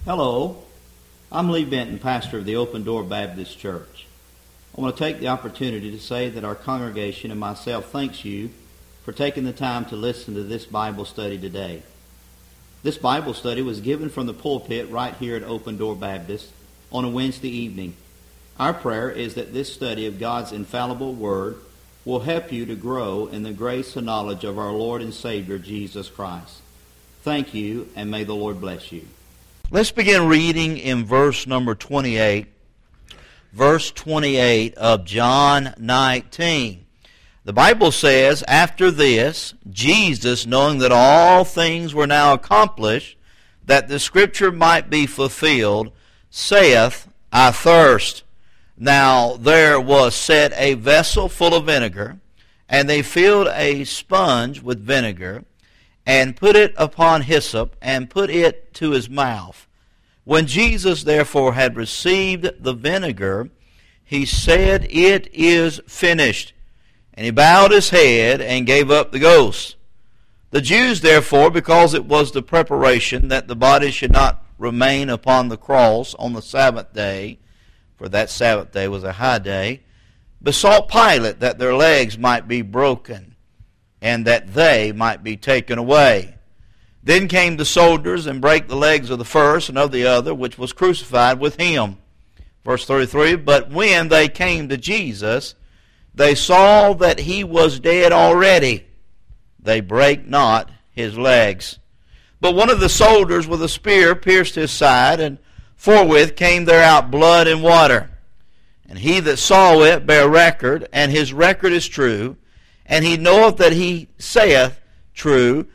Hello, I'm Lee Benton, pastor of the Open Door Baptist Church. I want to take the opportunity to say that our congregation and myself thanks you for taking the time to listen to this Bible study today. This Bible study was given from the pulpit right here at Open Door Baptist on a Wednesday evening. Our prayer is that this study of God's infallible Word will help you to grow in the grace and knowledge of our Lord and Savior, Jesus Christ. Thank you, and may the Lord bless you. Let's begin reading in verse number 28. Verse 28 of John 19. The Bible says, "After this, Jesus, knowing that all things were now accomplished, that the Scripture might be fulfilled, saith, I thirst. Now there was set a vessel full of vinegar, and they filled a sponge with vinegar, and put it upon hyssop, and put it to his mouth. When Jesus therefore had received the vinegar, he said, It is finished. And he bowed his head and gave up the ghost. The Jews therefore, because it was the preparation that the body should not remain upon the cross on the Sabbath day, for that Sabbath day was a high day, besought Pilate that their legs might be broken, and that they might be taken away. Then came the soldiers and brake the legs of the first and of the other, which was crucified with him. Verse 33, But when they came to Jesus, they saw that he was dead already. They brake not his legs. But one of the soldiers with a spear pierced his side, and forthwith came there out blood and water. And he that saw it bare record, and his record is true, and he knoweth that he saith true,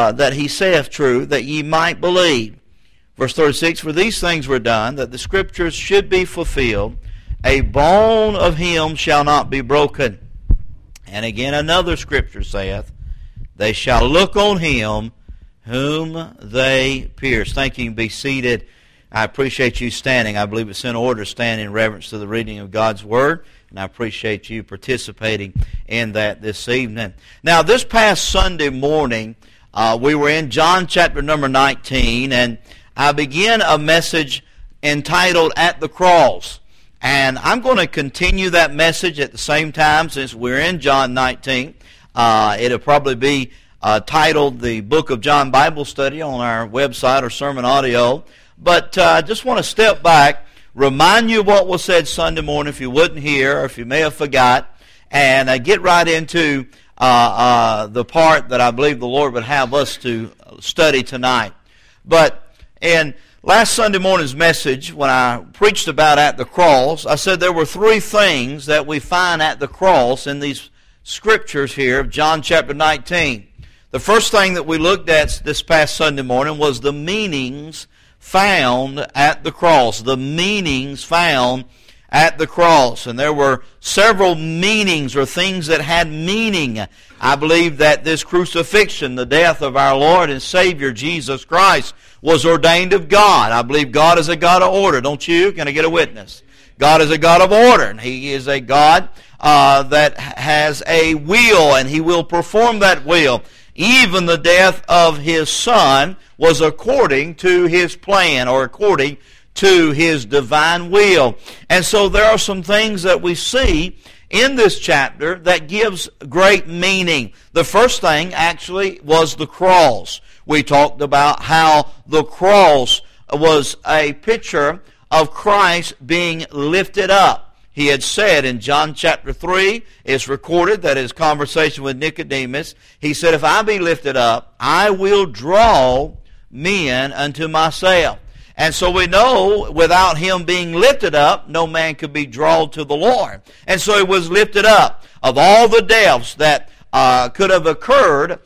that ye might believe. Verse 36, For these things were done, that the Scriptures should be fulfilled. A bone of him shall not be broken. And again another Scripture saith, They shall look on him whom they pierced. Thank you. You can be seated. I appreciate you standing. I believe it's in order to stand in reverence to the reading of God's Word. And I appreciate you participating in that this evening. Now, this past Sunday morning, we were in John chapter number 19, and I began a message entitled At the Cross. And I'm going to continue that message at the same time since we're in John 19. It'll probably be titled the Book of John Bible Study on our website or sermon audio. But I just want to step back, remind you what was said Sunday morning if you wouldn't hear or if you may have forgot, and get right into the part that I believe the Lord would have us to study tonight. But in last Sunday morning's message, when I preached about at the cross, I said there were three things that we find at the cross in these scriptures here of John chapter 19. The first thing that we looked at this past Sunday morning was the meanings found at the cross. The meanings found at the cross. And there were several meanings or things that had meaning. I believe that this crucifixion, the death of our Lord and Savior Jesus Christ, was ordained of God. I believe God is a God of order. Don't you? Can I get a witness? God is a God of order. And He is a God that has a will, and He will perform that will. Even the death of His Son was according to His plan, or according to His divine will. And so there are some things that we see in this chapter that gives great meaning. The first thing actually was the cross. We talked about how the cross was a picture of Christ being lifted up. He had said in John chapter 3, it's recorded that his conversation with Nicodemus, he said, If I be lifted up, I will draw men unto myself. And so we know without Him being lifted up, no man could be drawn to the Lord. And so He was lifted up. Of all the deaths that could have occurred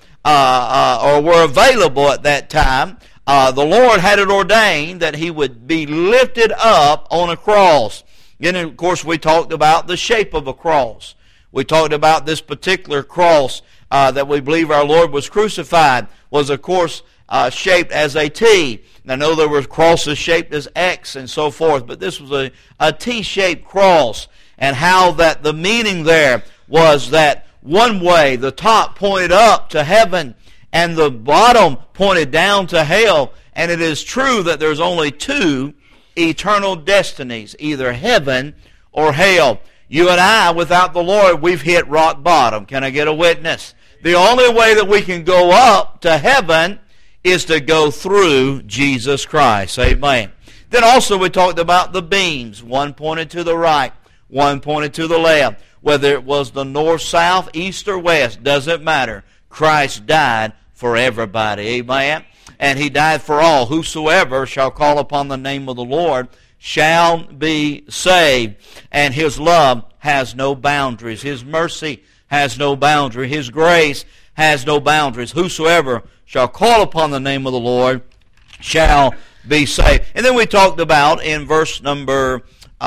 or were available at that time, the Lord had it ordained that He would be lifted up on a cross. And of course we talked about the shape of a cross. We talked about this particular cross that we believe our Lord was crucified was of course shaped as a T. And I know there were crosses shaped as X and so forth, but this was a T-shaped cross. And how that the meaning there was that one way the top pointed up to heaven and the bottom pointed down to hell, And it is true that there's only two eternal destinies, either heaven or hell. You and I, without the Lord, we've hit rock bottom. Can I get a witness? The only way that we can go up to heaven is to go through Jesus Christ. Amen. Then also we talked about the beams. One pointed to the right, one pointed to the left. Whether it was the north, south, east, or west, doesn't matter. Christ died for everybody. Amen. And He died for all. Whosoever shall call upon the name of the Lord shall be saved. And His love has no boundaries. His mercy has no boundary. His grace has no boundaries. Whosoever shall call upon the name of the Lord shall be saved. And then we talked about in verse number,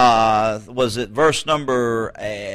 verse number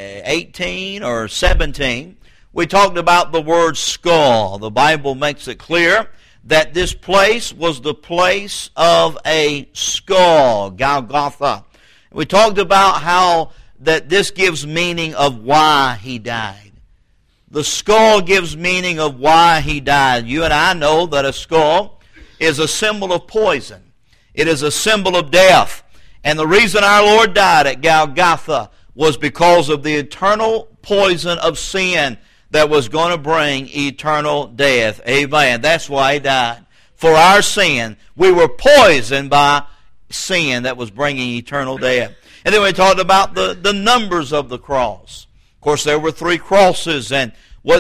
18 or 17? We talked about the word skull. The Bible makes it clear that this place was the place of a skull, Golgotha. We talked about how that this gives meaning of why He died. The skull gives meaning of why He died. You and I know that a skull is a symbol of poison. It is a symbol of death. And the reason our Lord died at Golgotha was because of the eternal poison of sin that was going to bring eternal death. Amen. That's why He died. For our sin. We were poisoned by sin that was bringing eternal death. And then we talked about the numbers of the cross. Of course, there were 3 crosses, and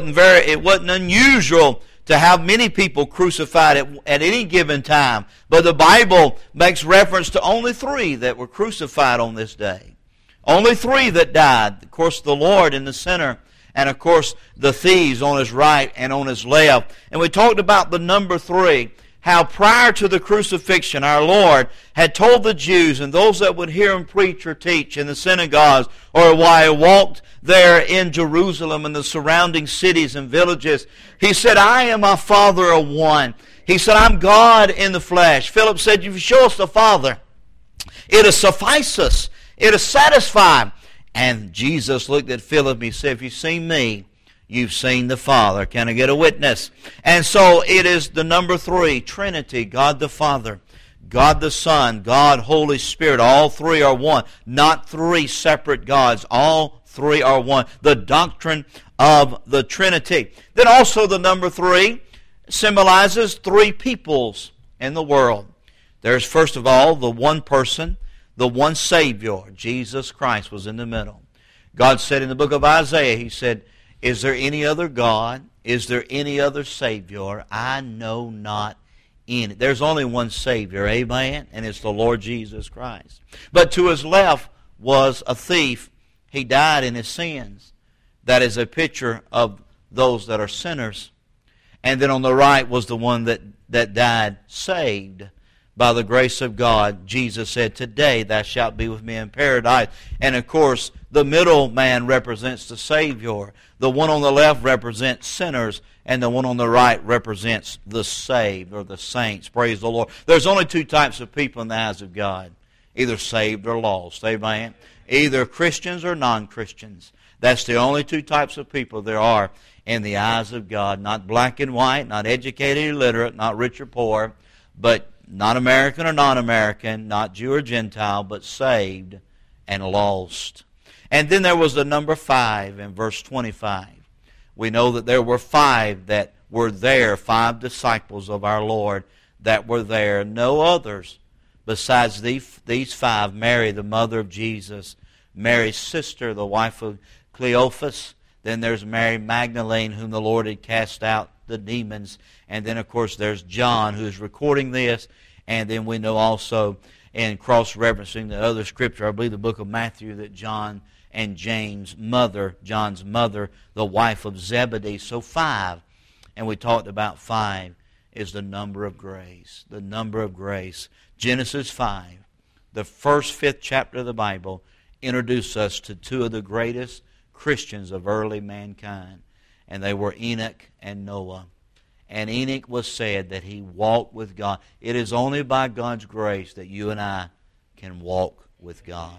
it wasn't unusual to have many people crucified at any given time. But the Bible makes reference to only 3 that were crucified on this day. Only 3 that died. Of course, the Lord in the center, and of course, the thieves on His right and on His left. And we talked about the number 3, how prior to the crucifixion, our Lord had told the Jews and those that would hear Him preach or teach in the synagogues, or while He walked there in Jerusalem and the surrounding cities and villages, He said, I and my Father are one. He said, I'm God in the flesh. Philip said, if you show us the Father, it'll suffice us. It'll satisfy. And Jesus looked at Philip and He said, if you've seen me, you've seen the Father. Can I get a witness? And so it is the number 3, Trinity, God the Father, God the Son, God Holy Spirit. All 3 are one. Not 3 separate gods. All 3 are one. The doctrine of the Trinity. Then also the number 3 symbolizes 3 peoples in the world. There's first of all the one person, the one Savior. Jesus Christ was in the middle. God said in the book of Isaiah, He said, is there any other God? Is there any other Savior? I know not any. There's only one Savior, amen? And it's the Lord Jesus Christ. But to His left was a thief. He died in his sins. That is a picture of those that are sinners. And then on the right was the one that died saved by the grace of God. Jesus said, today thou shalt be with me in paradise. And of course, the middle man represents the Savior. The one on the left represents sinners, and the one on the right represents the saved or the saints. Praise the Lord. There's only 2 types of people in the eyes of God. Either saved or lost. Amen. Either Christians or non-Christians. That's the only 2 types of people there are in the eyes of God. Not black and white, not educated or illiterate, not rich or poor, but not American or non-American, not Jew or Gentile, but saved and lost. And then there was the number 5 in verse 25. We know that there were 5 that were there, 5 disciples of our Lord that were there. No others besides these 5. Mary, the mother of Jesus. Mary's sister, the wife of Cleophas. Then there's Mary Magdalene, whom the Lord had cast out the demons. And then, of course, there's John, who is recording this. And then we know also, in cross-referencing the other scripture, I believe the book of Matthew, that John and James' mother, John's mother, the wife of Zebedee. So 5. And we talked about 5 is the number of grace. The number of grace. Genesis 5, the first 5th chapter of the Bible, introduce us to 2 of the greatest Christians of early mankind. And they were Enoch and Noah. And Enoch was said that he walked with God. It is only by God's grace that you and I can walk with God.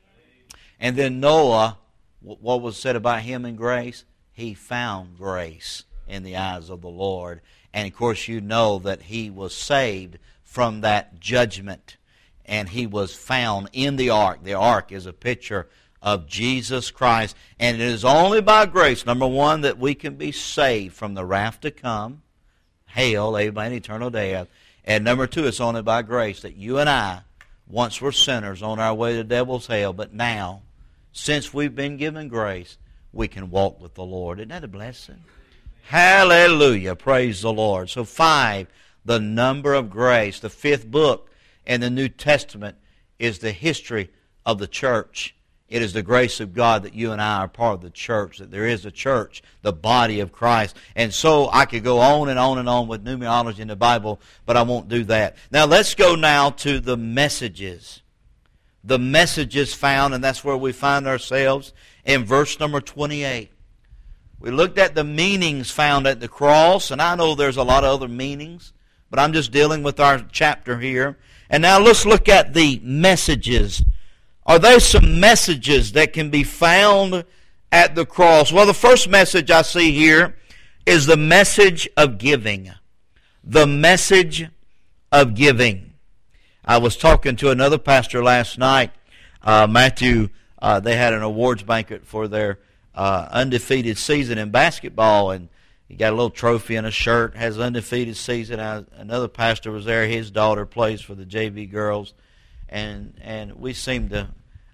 And then Noah, what was said about him in grace? He found grace in the eyes of the Lord. And of course you know that he was saved from that judgment. And he was found in the ark. The ark is a picture of Jesus Christ. And it is only by grace, number one, that we can be saved from the wrath to come, hell, amen, eternal death. And number two, it's only by grace that you and I once were sinners on our way to the devil's hell, but now, since we've been given grace, we can walk with the Lord. Isn't that a blessing? Hallelujah. Praise the Lord. So 5, the number of grace. The 5th book in the New Testament is the history of the church. It is the grace of God that you and I are part of the church, that there is a church, the body of Christ. And so I could go on and on and on with numerology in the Bible, but I won't do that. Now let's go now to the messages. The messages found, and that's where we find ourselves in verse number 28. We looked at the meanings found at the cross, and I know there's a lot of other meanings, but I'm just dealing with our chapter here. And now let's look at the messages. Are there some messages that can be found at the cross? Well, the first message I see here is the message of giving. The message of giving. I was talking to another pastor last night, Matthew. They had an awards banquet for their undefeated season in basketball, and he got a little trophy and a shirt, has undefeated season. Another pastor was there. His daughter plays for the JV girls. And we seem to,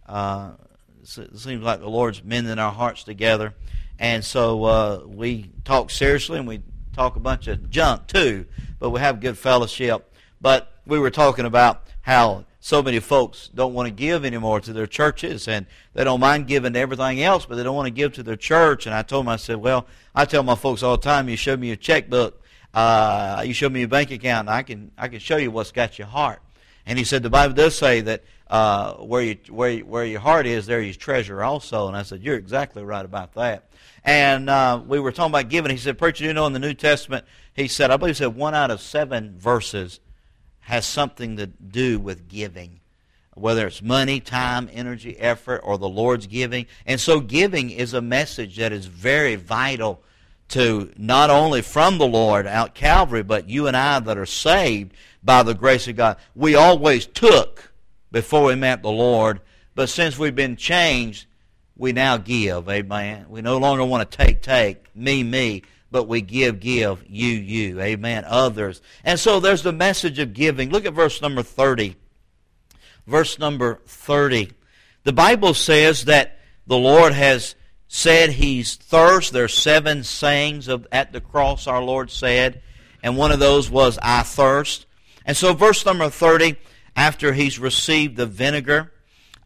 it seems like the Lord's mending our hearts together. And so we talk seriously, and we talk a bunch of junk too, but we have good fellowship. But we were talking about how so many folks don't want to give anymore to their churches, and they don't mind giving to everything else, but they don't want to give to their church. And I told him, I said, well, I tell my folks all the time, you show me your checkbook, you show me your bank account, and I can show you what's got your heart. And he said, the Bible does say that where your heart is, there is treasure also. And I said, you're exactly right about that. And we were talking about giving. He said, preacher, you know, in the New Testament, he said, I believe he said 1 out of 7 verses has something to do with giving, whether it's money, time, energy, effort, or the Lord's giving. And so giving is a message that is very vital to not only from the Lord out Calvary, but you and I that are saved by the grace of God. We always took before we met the Lord, but since we've been changed, we now give. Amen. We no longer want to take, me, but we give, you. Amen. Others. And so there's the message of giving. Look at verse number 30. Verse number 30. The Bible says that the Lord has said He's thirst. There's 7 sayings at the cross our Lord said, and one of those was, I thirst. And so verse number 30, after He's received the vinegar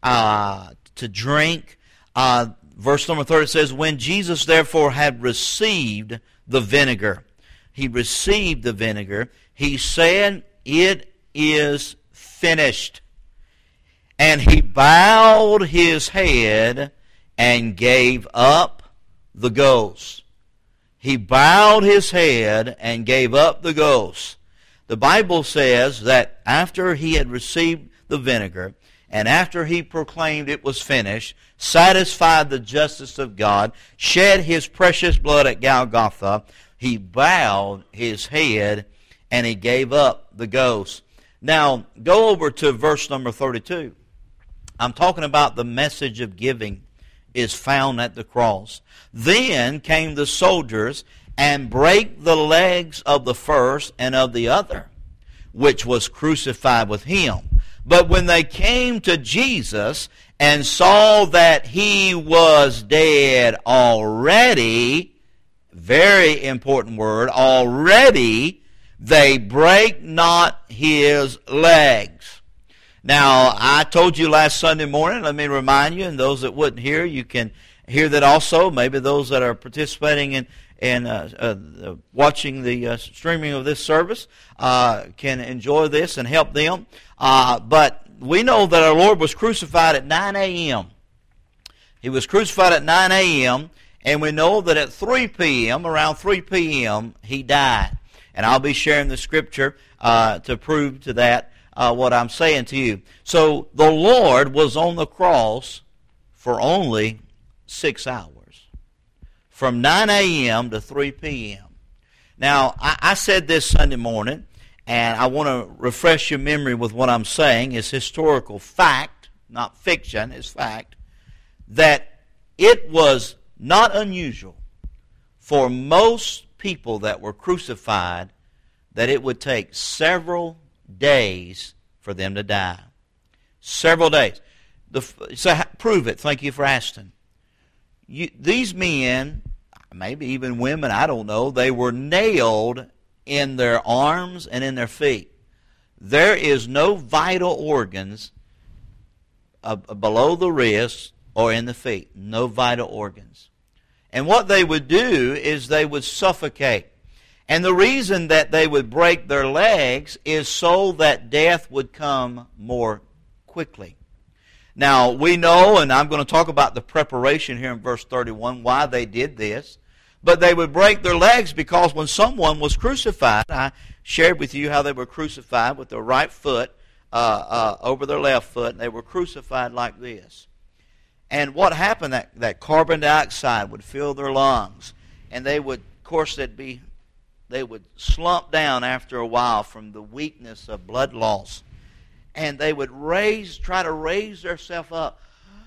to drink, verse number 30 says, when Jesus therefore had received the vinegar, He received the vinegar, He said, it is finished. And He bowed His head and gave up the ghost. He bowed His head and gave up the ghost. The Bible says that after He had received the vinegar, and after He proclaimed it was finished, satisfied the justice of God, shed His precious blood at Golgotha, He bowed His head and He gave up the ghost. Now, go over to verse number 32. I'm talking about the message of giving is found at the cross. Then came the soldiers and brake the legs of the first and of the other, which was crucified with Him. But when they came to Jesus and saw that He was dead already, very important word, already, they brake not His legs. Now, I told you last Sunday morning, let me remind you, and those that wouldn't hear, you can hear that also. Maybe those that are participating in watching the streaming of this service can enjoy this and help them. But we know that our Lord was crucified at 9 a.m. He was crucified at 9 a.m., and we know that at 3 p.m., around 3 p.m., He died. And I'll be sharing the scripture to prove to that what I'm saying to you. So the Lord was on the cross for only 6 hours, from 9 a.m. to 3 p.m. Now, I said this Sunday morning, And I want to refresh your memory with what I'm saying. It's historical fact, not fiction, it's fact, that it was not unusual for most people that were crucified that it would take several days for them to die. Several days. So prove it. Thank you for asking. These men, maybe even women, I don't know, they were nailed in their arms and in their feet. There is no vital organs below the wrist or in the feet. No vital organs. And what they would do is they would suffocate. And the reason that they would break their legs is so that death would come more quickly. Now, we know, and I'm going to talk about the preparation here in verse 31, why they did this. But they would break their legs because when someone was crucified, I shared with you how they were crucified with their right foot over their left foot, and they were crucified like this. And what happened, that carbon dioxide would fill their lungs, and they would, of course, they would slump down after a while from the weakness of blood loss. And they would try to raise themselves up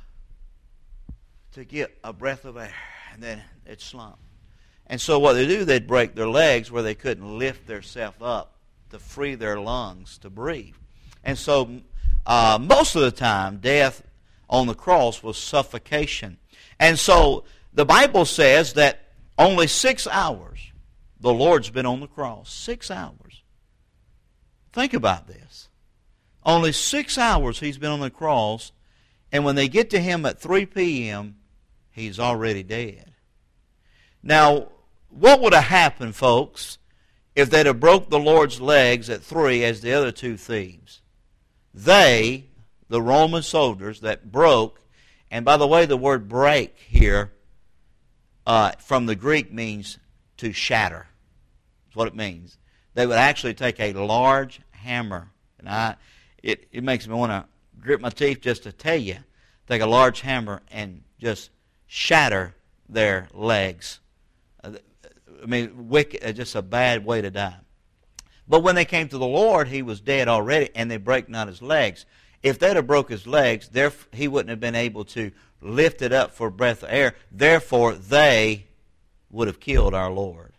to get a breath of air, and then it'd slump. And so what they do, they'd break their legs where they couldn't lift themselves up to free their lungs to breathe. And so most of the time, death on the cross was suffocation. And so the Bible says that only 6 hours the Lord's been on the cross. 6 hours. Think about this. Only 6 hours He's been on the cross, and when they get to Him at 3 p.m., He's already dead. Now, what would have happened, folks, if they'd have broke the Lord's legs at 3 as the other two thieves? They, the Roman soldiers that broke, and by the way, the word break here from the Greek means to shatter. That's what it means. They would actually take a large hammer, and it makes me want to grit my teeth just to tell you, take a large hammer and just shatter their legs. I mean, wicked, just a bad way to die. But when they came to the Lord, He was dead already, and they break not His legs. If they'd have broke His legs, He wouldn't have been able to lift it up for a breath of air. Therefore, they would have killed our Lord.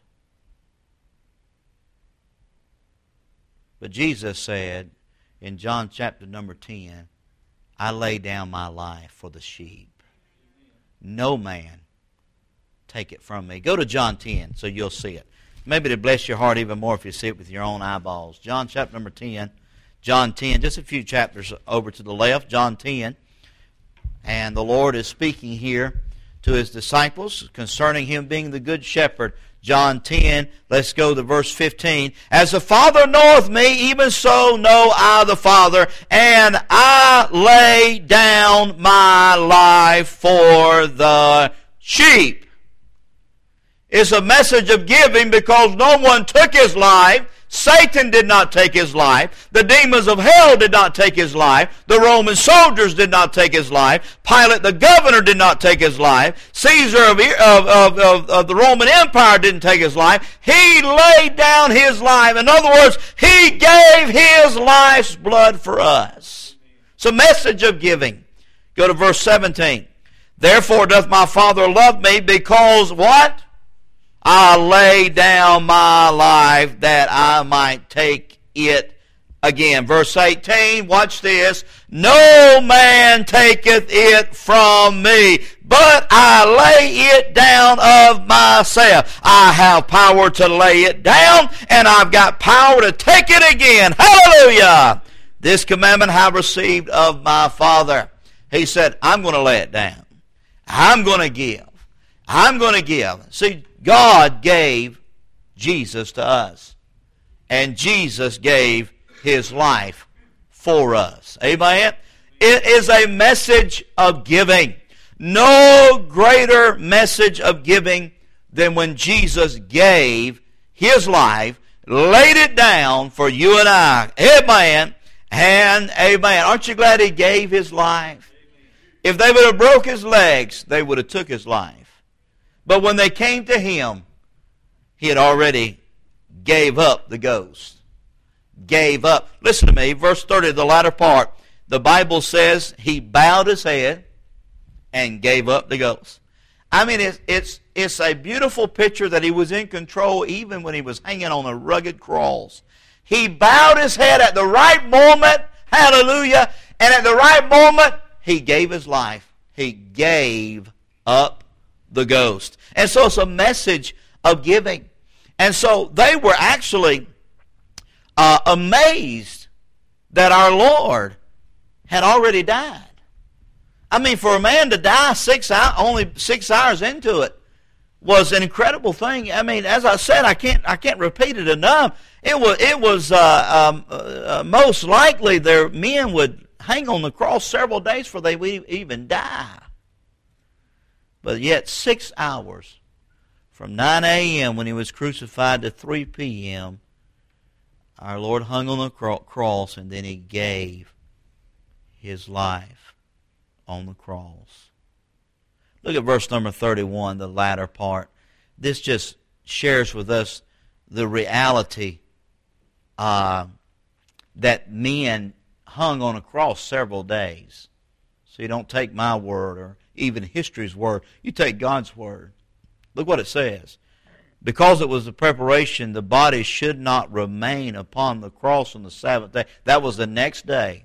But Jesus said in John chapter number 10, I lay down my life for the sheep. No man take it from me. Go to John 10 so you'll see it. Maybe it'll bless your heart even more if you see it with your own eyeballs. John chapter number 10. John 10, just a few chapters over to the left. John 10. And the Lord is speaking here to His disciples concerning Him being the good shepherd. John 10, let's go to verse 15. As the Father knoweth me, even so know I the Father, and I lay down my life for the sheep. It's a message of giving because no one took His life. Satan did not take His life. The demons of hell did not take His life. The Roman soldiers did not take His life. Pilate the governor did not take His life. Caesar of the Roman Empire didn't take His life. He laid down His life. In other words, He gave His life's blood for us. It's a message of giving. Go to verse 17. Therefore doth my Father love me because what? I lay down my life that I might take it again. Verse 18, watch this. No man taketh it from me, but I lay it down of myself. I have power to lay it down, and I've got power to take it again. Hallelujah! This commandment I received of my Father. He said, I'm going to lay it down. I'm going to give. I'm going to give. See, God gave Jesus to us. And Jesus gave His life for us. Amen? It is a message of giving. No greater message of giving than when Jesus gave His life, laid it down for you and I. Amen and amen. Aren't you glad He gave His life? If they would have broke His legs, they would have took His life. But when they came to Him, He had already gave up the ghost, gave up. Listen to me, verse 30, the latter part. The Bible says he bowed his head and gave up the ghost. I mean, it's a beautiful picture that he was in control even when he was hanging on a rugged cross. He bowed his head at the right moment, hallelujah, and at the right moment, he gave his life. He gave up the ghost. And so it's a message of giving. And so they were actually amazed that our Lord had already died. I mean, for a man to die only 6 hours into it was an incredible thing. I mean, as I said, I can't repeat it enough. It was most likely their men would hang on the cross several days before they would even die. But yet 6 hours from 9 a.m. when he was crucified to 3 p.m., our Lord hung on the cross, and then he gave his life on the cross. Look at verse number 31, the latter part. This just shares with us the reality that men hung on a cross several days. So you don't take my word or even history's word. You take God's word. Look what it says. Because it was the preparation, the body should not remain upon the cross on the Sabbath day. That was the next day.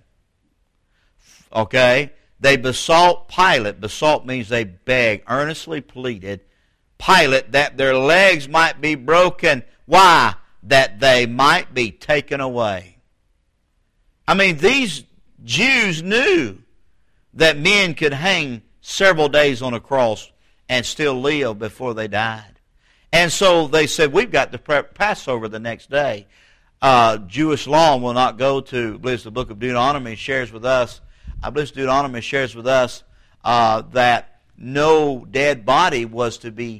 Okay? They besought Pilate. Besought means they begged, earnestly pleaded Pilate that their legs might be broken. Why? That they might be taken away. I mean, these Jews knew that men could hang several days on a cross and still live before they died. And so they said, we've got to prep Passover the next day. Jewish law will not go to, I believe the book of Deuteronomy shares with us, that no dead body was to be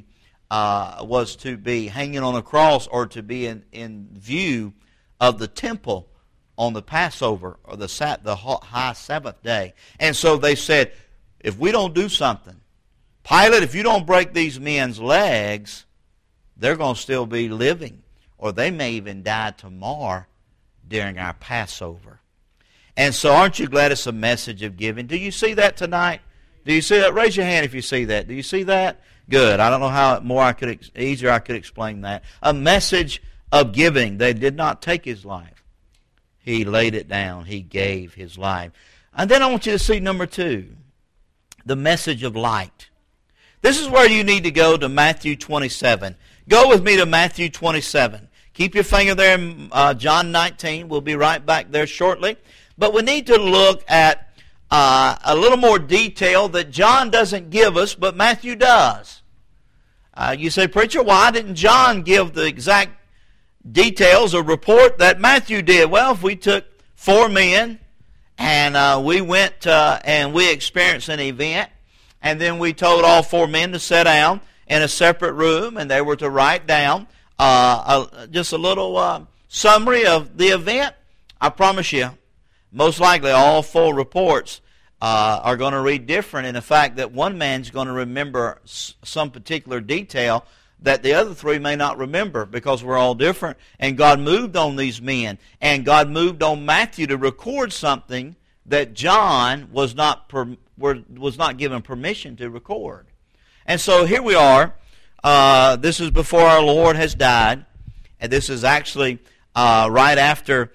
hanging on a cross or to be in view of the temple on the Passover or the high Sabbath day. And so they said, if we don't do something, Pilate, if you don't break these men's legs, they're going to still be living, or they may even die tomorrow during our Passover. And so aren't you glad it's a message of giving? Do you see that tonight? Do you see that? Raise your hand if you see that. Do you see that? Good. I don't know how easier I could explain that. A message of giving. They did not take his life. He laid it down. He gave his life. And then I want you to see number 2, the message of light. This is where you need to go to Matthew 27. Go with me to Matthew 27. Keep your finger there in John 19. We'll be right back there shortly. But we need to look at a little more detail that John doesn't give us, but Matthew does. You say, preacher, why didn't John give the exact details or report that Matthew did? Well, if we took 4 men and we went and we experienced an event, and then we told all 4 men to sit down in a separate room, and they were to write down just a little summary of the event, I promise you, most likely all 4 reports are going to read different in the fact that one man's going to remember some particular detail that the other 3 may not remember because we're all different. And God moved on these men, and God moved on Matthew to record something that John was not given permission to record. And so here we are. This is before our Lord has died, and this is actually right after.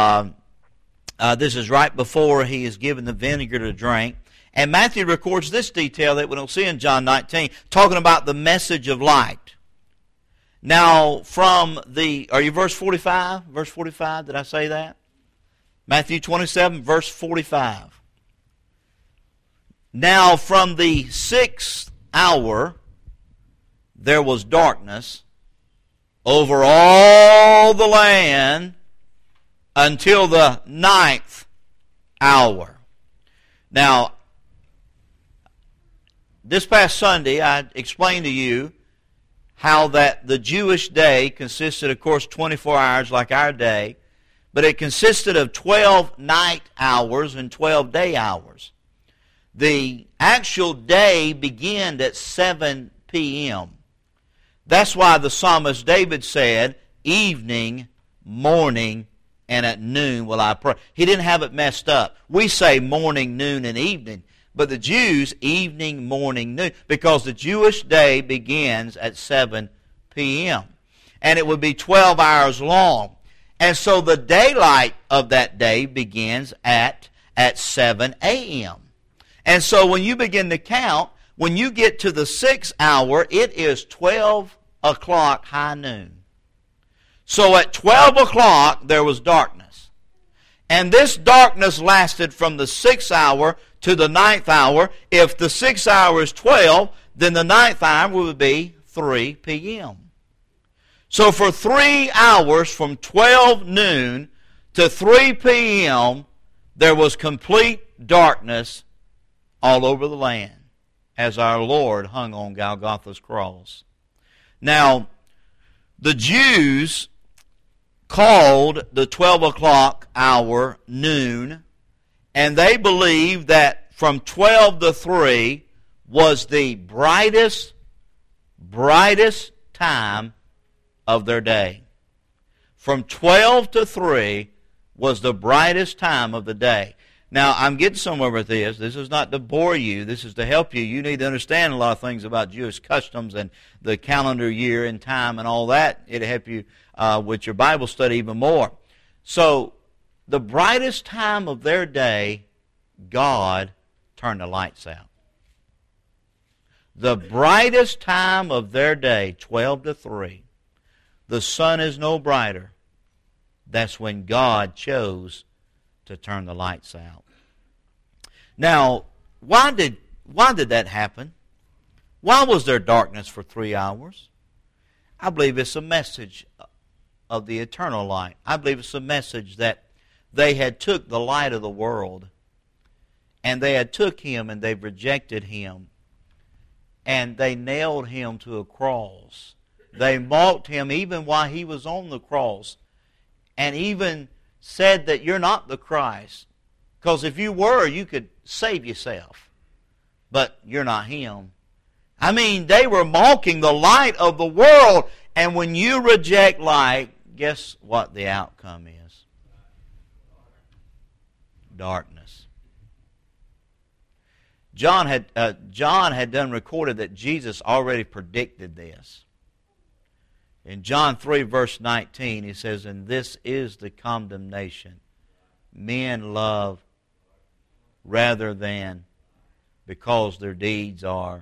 This is right before he is given the vinegar to drink. And Matthew records this detail that we don't see in John 19, talking about the message of light. Now, are you verse 45? Verse 45, did I say that? Matthew 27, verse 45. Now, from the 6th hour, there was darkness over all the land until the 9th hour. Now, this past Sunday, I explained to you how that the Jewish day consisted, of course, 24 hours like our day, but it consisted of 12 night hours and 12 day hours. The actual day began at 7 p.m. That's why the psalmist David said, evening, morning, and at noon will I pray. He didn't have it messed up. We say morning, noon, and evening. But the Jews, evening, morning, noon. Because the Jewish day begins at 7 p.m. And it would be 12 hours long. And so the daylight of that day begins at 7 a.m. And so when you begin to count, when you get to the 6th hour, it is 12 o'clock high noon. So at 12 o'clock, there was darkness. And this darkness lasted from the 6th hour to the 9th hour. If the 6th hour is 12, then the 9th hour would be 3 p.m. So for 3 hours, from 12 noon to 3 p.m., there was complete darkness all over the land as our Lord hung on Golgotha's cross. Now, the Jews called the 12 o'clock hour noon, and they believed that from 12 to 3 was the brightest time of their day. From 12 to 3 was the brightest time of the day. Now, I'm getting somewhere with this. This is not to bore you. This is to help you. You need to understand a lot of things about Jewish customs and the calendar year and time and all that. It'll help you with your Bible study even more. So, the brightest time of their day, God turned the lights out. The brightest time of their day, 12 to 3. The sun is no brighter. That's when God chose to turn the lights out. Now, why did that happen? Why was there darkness for 3 hours? I believe it's a message of the eternal light. I believe it's a message that they had took the light of the world, and they had took Him and they've rejected Him, and they nailed Him to a cross. They mocked Him even while He was on the cross, and even said that you're not the Christ, because if you were, you could save yourself, but you're not Him. I mean, they were mocking the light of the world, and when you reject light, guess what the outcome is? Darkness. John had done recorded that Jesus already predicted this. In John 3, verse 19, he says, "And this is the condemnation. Men love rather than because their deeds are."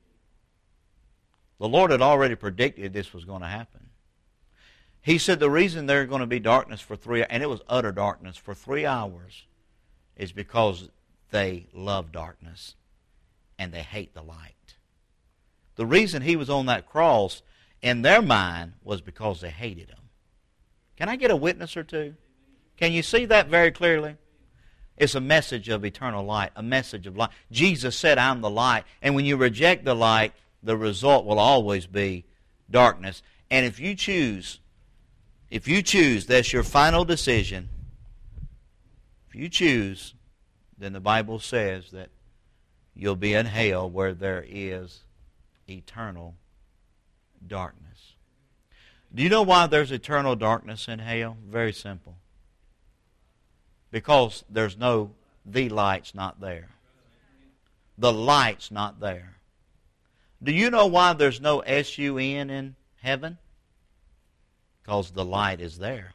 The Lord had already predicted this was going to happen. He said the reason there's going to be darkness for 3 hours, and it was utter darkness for 3 hours, is because they love darkness and they hate the light. The reason He was on that cross in their mind was because they hated Him. Can I get a witness or two? Can you see that very clearly? It's a message of eternal light, a message of light. Jesus said, "I'm the light." And when you reject the light, the result will always be darkness. And if you choose, that's your final decision. If you choose, then the Bible says that you'll be in hell where there is eternal darkness. Do you know why there's eternal darkness in hell? Very simple. Because the light's not there. The light's not there. Do you know why there's no S-U-N in heaven? Because the light is there.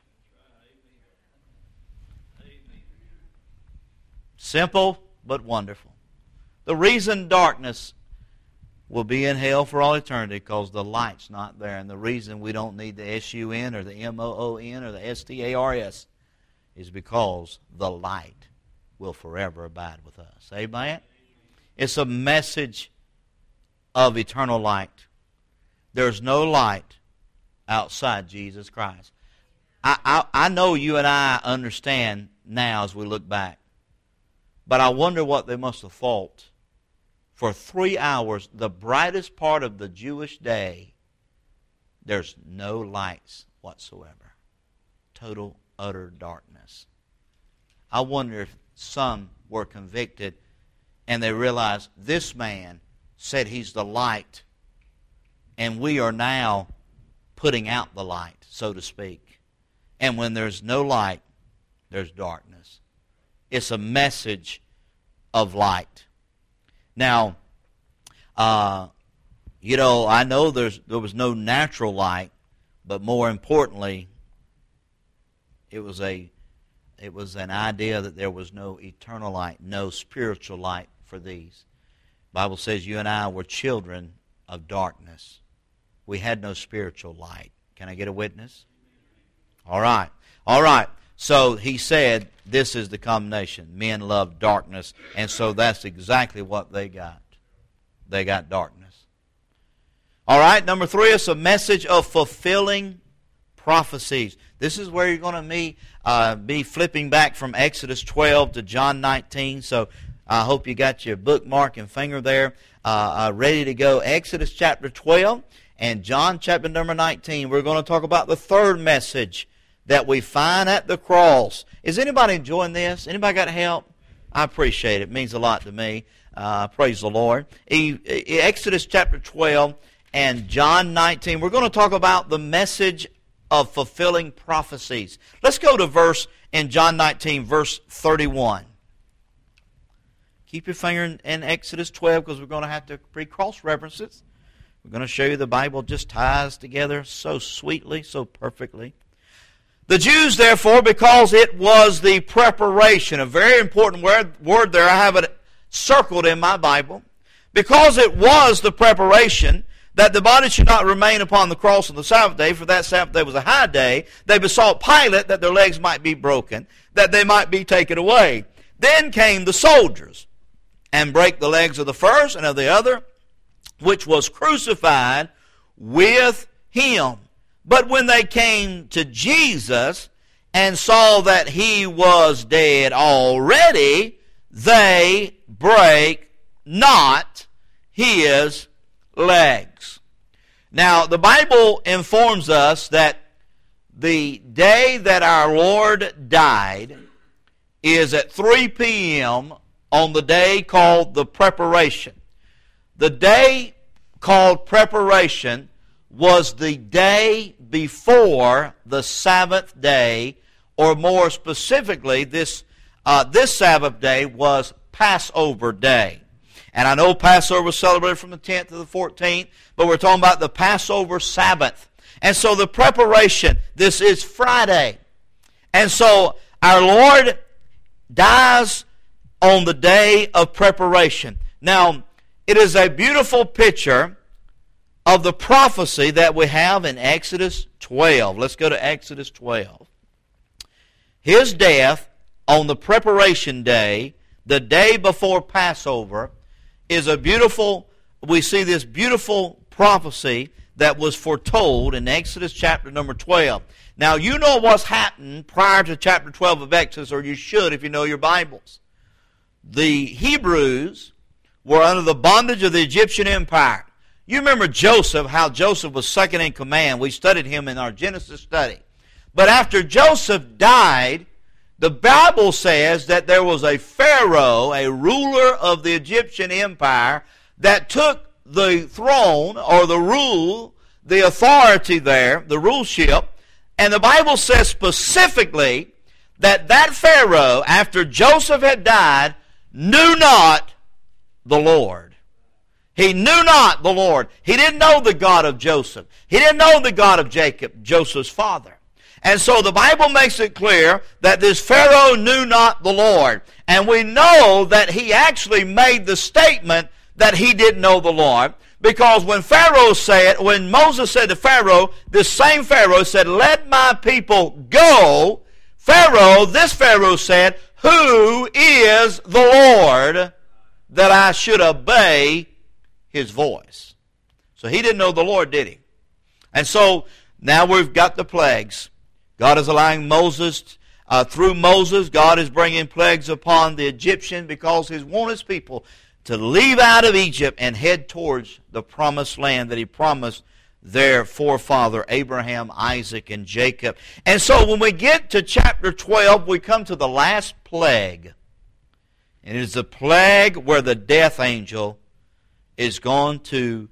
Simple but wonderful. The reason darkness will be in hell for all eternity because the light's not there. And the reason we don't need the S-U-N or the M-O-O-N or the S-T-A-R-S is because the light will forever abide with us. Amen? It's a message of eternal light. There's no light outside Jesus Christ. I know you and I understand now as we look back. But I wonder what they must have thought. For 3 hours, the brightest part of the Jewish day, there's no lights whatsoever. Total, utter darkness. I wonder if some were convicted and they realized this man said he's the light, and we are now putting out the light, so to speak. And when there's no light, there's darkness. It's a message of light. Now, I know there was no natural light, but more importantly, it was an idea that there was no eternal light, no spiritual light for these. The Bible says you and I were children of darkness. We had no spiritual light. Can I get a witness? All right. So he said, this is the condemnation. Men love darkness, and so that's exactly what they got. They got darkness. All right, number 3 is a message of fulfilling prophecies. This is where you're going to be flipping back from Exodus 12 to John 19. So I hope you got your bookmark and finger there ready to go. Exodus chapter 12 and John chapter number 19. We're going to talk about the third message that we find at the cross. Is anybody enjoying this? Anybody got help? I appreciate it. It means a lot to me. Praise the Lord. Exodus chapter 12 and John 19. We're going to talk about the message of fulfilling prophecies. Let's go to verse in John 19, verse 31. Keep your finger in Exodus 12 because we're going to have to pre-cross references. We're going to show you the Bible just ties together so sweetly, so perfectly. The Jews, therefore, because it was the preparation, a very important word there, I have it circled in my Bible. Because it was the preparation that the body should not remain upon the cross on the Sabbath day, for that Sabbath day was a high day, they besought Pilate that their legs might be broken, that they might be taken away. Then came the soldiers, and brake the legs of the first and of the other, which was crucified with him. But when they came to Jesus and saw that he was dead already, they brake not his legs. Now, the Bible informs us that the day that our Lord died is at 3 p.m. on the day called the preparation. The day called preparation was the day before the Sabbath day, or more specifically, this Sabbath day was Passover day. And I know Passover was celebrated from the 10th to the 14th, but we're talking about the Passover Sabbath. And so the preparation, this is Friday. And so our Lord dies on the day of preparation. Now, it is a beautiful picture of the prophecy that we have in Exodus 12. Let's go to Exodus 12. His death on the preparation day, the day before Passover, is a beautiful, we see this beautiful prophecy that was foretold in Exodus chapter number 12. Now, you know what's happened prior to chapter 12 of Exodus, or you should if you know your Bibles. The Hebrews were under the bondage of the Egyptian empire. You remember Joseph, how Joseph was second in command. We studied him in our Genesis study. But after Joseph died, the Bible says that there was a Pharaoh, a ruler of the Egyptian empire, that took the throne or the rule, the authority there, the ruleship. And the Bible says specifically that that Pharaoh, after Joseph had died, knew not the Lord. He knew not the Lord. He didn't know the God of Joseph. He didn't know the God of Jacob, Joseph's father. And so the Bible makes it clear that this Pharaoh knew not the Lord. And we know that he actually made the statement that he didn't know the Lord. Because when Moses said to Pharaoh, this same Pharaoh said, "Let my people go," this Pharaoh said, "Who is the Lord that I should obey his voice?" So he didn't know the Lord, did he? And so now we've got the plagues. God is allowing Moses, through Moses, God is bringing plagues upon the Egyptians because he wants his people to leave out of Egypt and head towards the promised land that he promised their forefather Abraham, Isaac, and Jacob. And so when we get to chapter 12, we come to the last plague. And it is the plague where the death angel is going to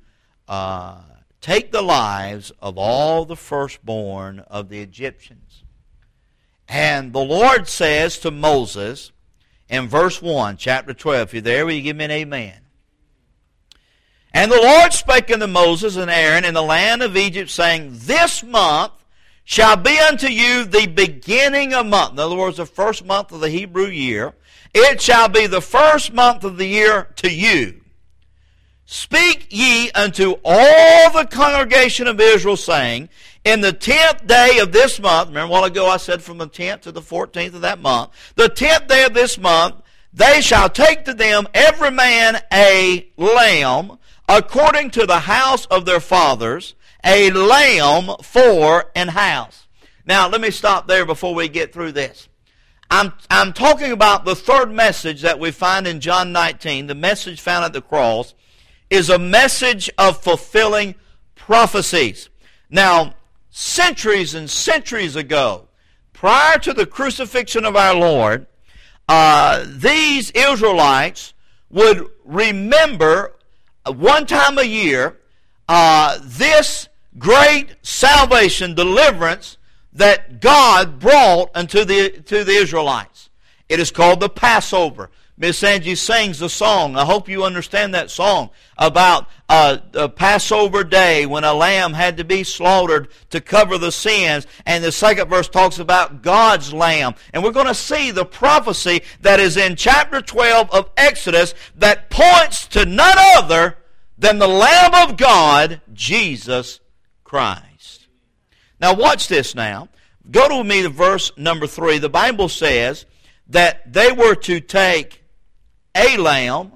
take the lives of all the firstborn of the Egyptians. And the Lord says to Moses in verse 1, chapter 12, if you're there, will you give me an amen? And the Lord spake unto Moses and Aaron in the land of Egypt, saying, This month shall be unto you the beginning of month. In other words, the first month of the Hebrew year. It shall be the first month of the year to you. Speak ye unto all the congregation of Israel, saying, In the 10th day of this month, remember a while ago I said from the 10th to the 14th of that month, the 10th day of this month, they shall take to them every man a lamb, according to the house of their fathers, a lamb for an house. Now, let me stop there before we get through this. I'm talking about the third message that we find in John 19, the message found at the cross, is a message of fulfilling prophecies. Now, centuries and centuries ago, prior to the crucifixion of our Lord, these Israelites would remember one time a year this great salvation, deliverance that God brought unto the Israelites. It is called the Passover. Miss Angie sings the song. I hope you understand that song about the Passover day when a lamb had to be slaughtered to cover the sins. And the second verse talks about God's lamb. And we're going to see the prophecy that is in chapter 12 of Exodus that points to none other than the Lamb of God, Jesus Christ. Now watch this now. Go to me to verse number 3. The Bible says that they were to take a lamb,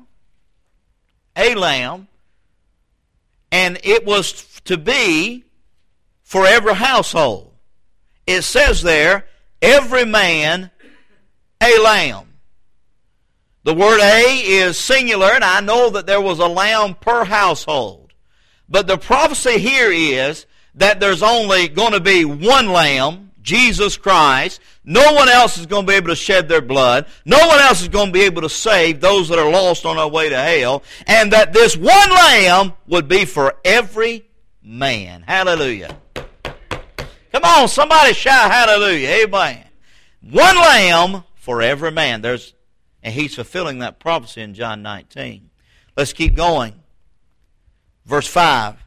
and it was to be for every household. It says there, every man a lamb. The word a is singular, and I know that there was a lamb per household. But the prophecy here is that there's only going to be one lamb, Jesus Christ. No one else is going to be able to shed their blood. No one else is going to be able to save those that are lost on their way to hell. And that this one lamb would be for every man. Hallelujah. Come on, somebody shout hallelujah. Amen. One lamb for every man. And he's fulfilling that prophecy in John 19. Let's keep going. Verse 5.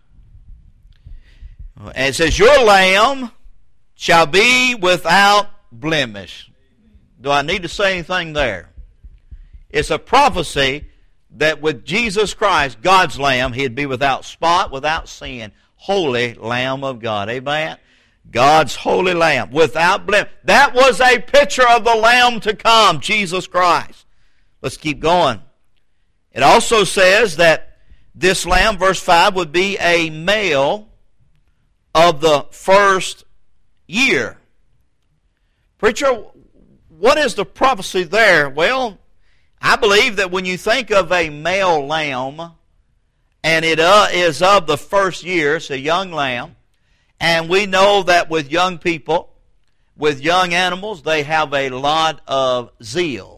And it says, Your lamb shall be without blemish. Do I need to say anything there? It's a prophecy that with Jesus Christ, God's lamb, he'd be without spot, without sin. Holy Lamb of God. Amen? God's holy lamb, without blemish. That was a picture of the lamb to come, Jesus Christ. Let's keep going. It also says that this lamb, verse 5, would be a male of the first year. Preacher, what is the prophecy there? Well, I believe that when you think of a male lamb, and it is of the first year, it's a young lamb, and we know that with young people, with young animals, they have a lot of zeal.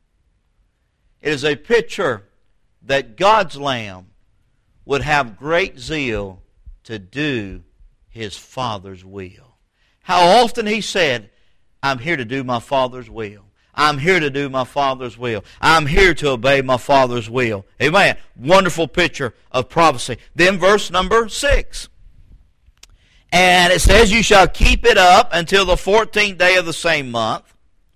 It is a picture that God's lamb would have great zeal to do his Father's will. How often he said, I'm here to do my Father's will. I'm here to do my Father's will. I'm here to obey my Father's will. Amen. Wonderful picture of prophecy. Then verse number 6. And it says, You shall keep it up until the 14th day of the same month.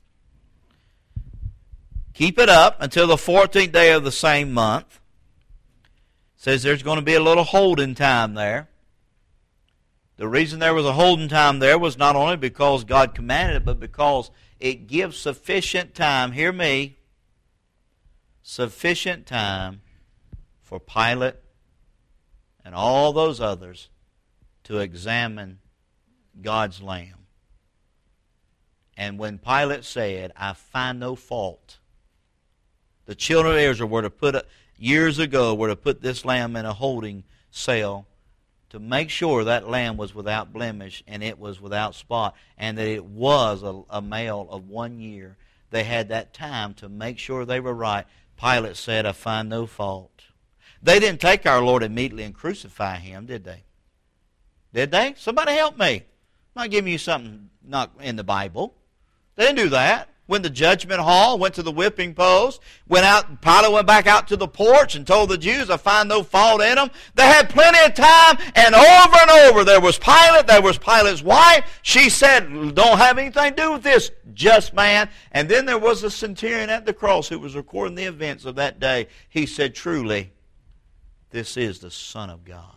Keep it up until the 14th day of the same month. It says there's going to be a little holding time there. The reason there was a holding time there was not only because God commanded it, but because it gives sufficient time, hear me, sufficient time for Pilate and all those others to examine God's lamb. And when Pilate said, I find no fault, the children of Israel were to put, years ago, were to put this lamb in a holding cell to make sure that lamb was without blemish and it was without spot and that it was a male of 1 year. They had that time to make sure they were right. Pilate said, I find no fault. They didn't take our Lord immediately and crucify him, did they? Did they? Somebody help me. I'm not giving you something not in the Bible. They didn't do that. Went to judgment hall, went to the whipping post, went out, Pilate went back out to the porch and told the Jews, I find no fault in them. They had plenty of time, and over, there was Pilate, there was Pilate's wife. She said, don't have anything to do with this just man. And then there was a centurion at the cross who was recording the events of that day. He said, truly, this is the Son of God.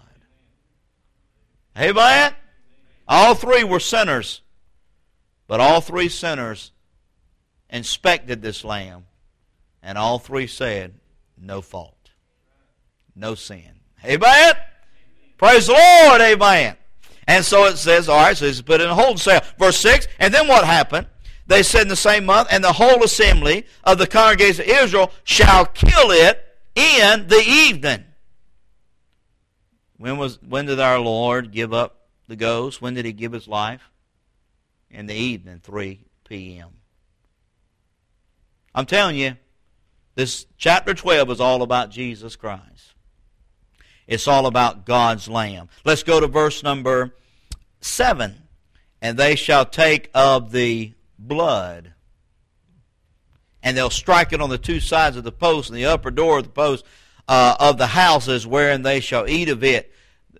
Amen? All three were sinners, but all three sinners inspected this lamb, and all three said, no fault, no sin. Amen? Praise the Lord, amen. And so it says, all right, so it's put in a holding cell. Verse 6, and then what happened? They said in the same month, and the whole assembly of the congregation of Israel shall kill it in the evening. When did our Lord give up the ghost? When did he give his life? In the evening, 3 p.m. I'm telling you, this chapter 12 is all about Jesus Christ. It's all about God's Lamb. Let's go to verse number 7. And they shall take of the blood, and they'll strike it on the two sides of the post and the upper door of the post of the houses, wherein they shall eat of it.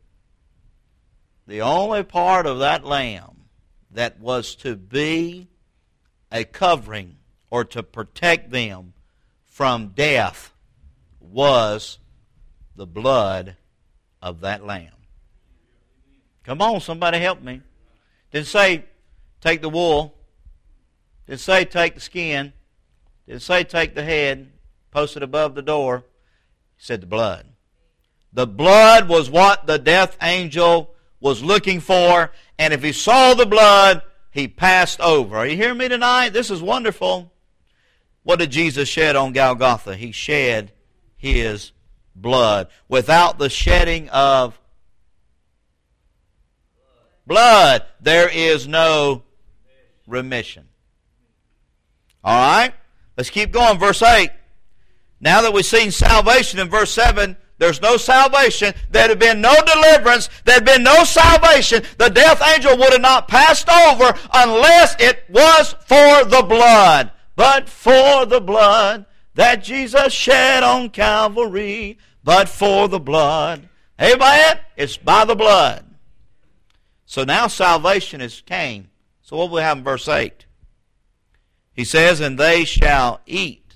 The only part of that lamb that was to be a covering or to protect them from death was the blood of that lamb. Come on, somebody help me. Didn't say take the wool. Didn't say take the skin. Didn't say take the head, post it above the door. He said the blood. The blood was what the death angel was looking for, and if he saw the blood, he passed over. Are you hearing me tonight? This is wonderful. What did Jesus shed on Golgotha? He shed his blood. Without the shedding of blood, there is no remission. All right? Let's keep going. Verse 8. Now that we've seen salvation in verse 7, there's no salvation. There had been no deliverance. There had been no salvation. The death angel would have not passed over unless it was for the blood. But for the blood that Jesus shed on Calvary, but for the blood. Amen? It's by the blood. So now salvation is came. So what will we have in verse 8? He says, and they shall eat.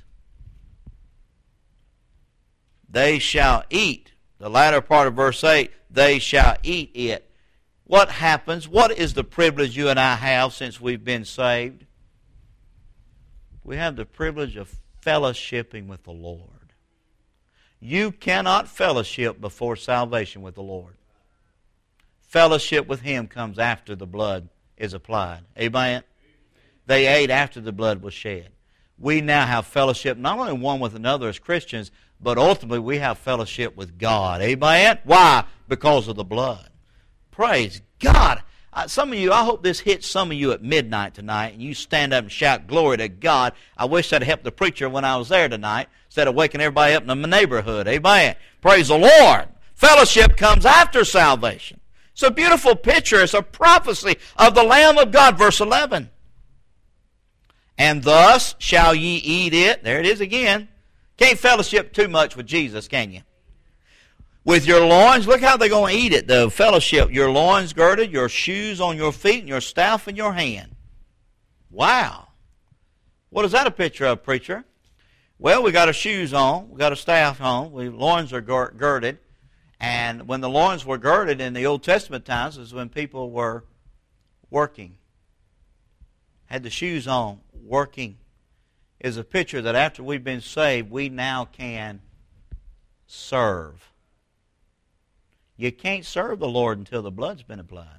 They shall eat. The latter part of verse 8, they shall eat it. What happens? What is the privilege you and I have since we've been saved? We have the privilege of fellowshipping with the Lord. You cannot fellowship before salvation with the Lord. Fellowship with Him comes after the blood is applied. Amen? They ate after the blood was shed. We now have fellowship not only one with another as Christians, but ultimately we have fellowship with God. Amen? Why? Because of the blood. Praise God. Some of you, I hope this hits some of you at midnight tonight, and you stand up and shout, glory to God. I wish I'd helped the preacher when I was there tonight, instead of waking everybody up in my neighborhood. Amen. Praise the Lord. Fellowship comes after salvation. It's a beautiful picture. It's a prophecy of the Lamb of God. Verse 11. And thus shall ye eat it. There it is again. Can't fellowship too much with Jesus, can you? With your loins, look how they're going to eat it, the fellowship. Your loins girded, your shoes on your feet, and your staff in your hand. Wow. What is that a picture of, preacher? Well, we got our shoes on, we got our staff on, loins are girded. And when the loins were girded in the Old Testament times is when people were working. Had the shoes on, working. Is a picture that after we've been saved, we now can serve. You can't serve the Lord until the blood's been applied.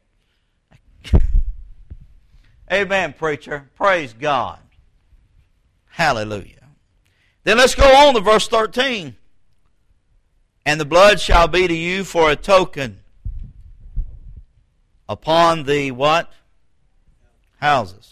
Amen, preacher. Praise God. Hallelujah. Then let's go on to verse 13. And the blood shall be to you for a token upon the what? Houses.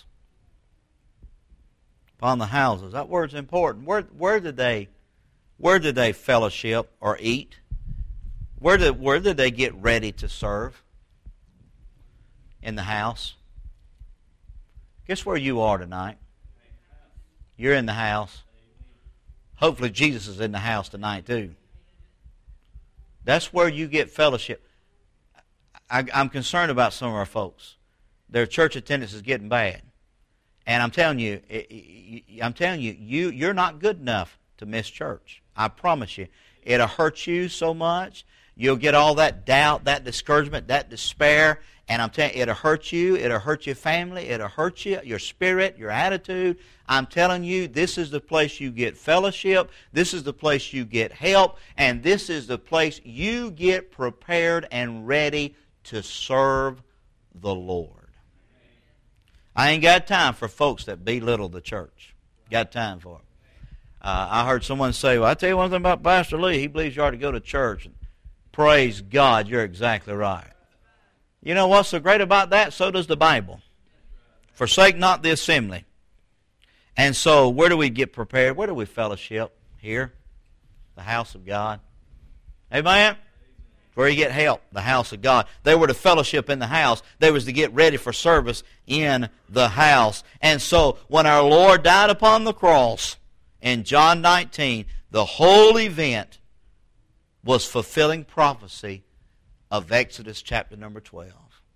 Upon the houses. That word's important. Where did they fellowship or eat? Where did they get ready to serve? In the house. Guess where you are tonight? You're in the house. Hopefully Jesus is in the house tonight too. That's where you get fellowship. I'm concerned about some of our folks. Their church attendance is getting bad. And I'm telling you, you're not good enough to miss church. I promise you. It'll hurt you so much. You'll get all that doubt, that discouragement, that despair. And I'm telling you, it'll hurt you. It'll hurt your family. It'll hurt you, your spirit, your attitude. I'm telling you, this is the place you get fellowship. This is the place you get help. And this is the place you get prepared and ready to serve the Lord. I ain't got time for folks that belittle the church. Got time for it. I heard someone say, well, I tell you one thing about Pastor Lee. He believes you ought to go to church. And praise God, you're exactly right. You know what's so great about that? So does the Bible. Forsake not the assembly. And so where do we get prepared? Where do we fellowship? Here. The house of God. Amen? Where you get help, the house of God. They were to fellowship in the house. They was to get ready for service in the house. And so when our Lord died upon the cross in John 19, the whole event was fulfilling prophecy of Exodus chapter number 12.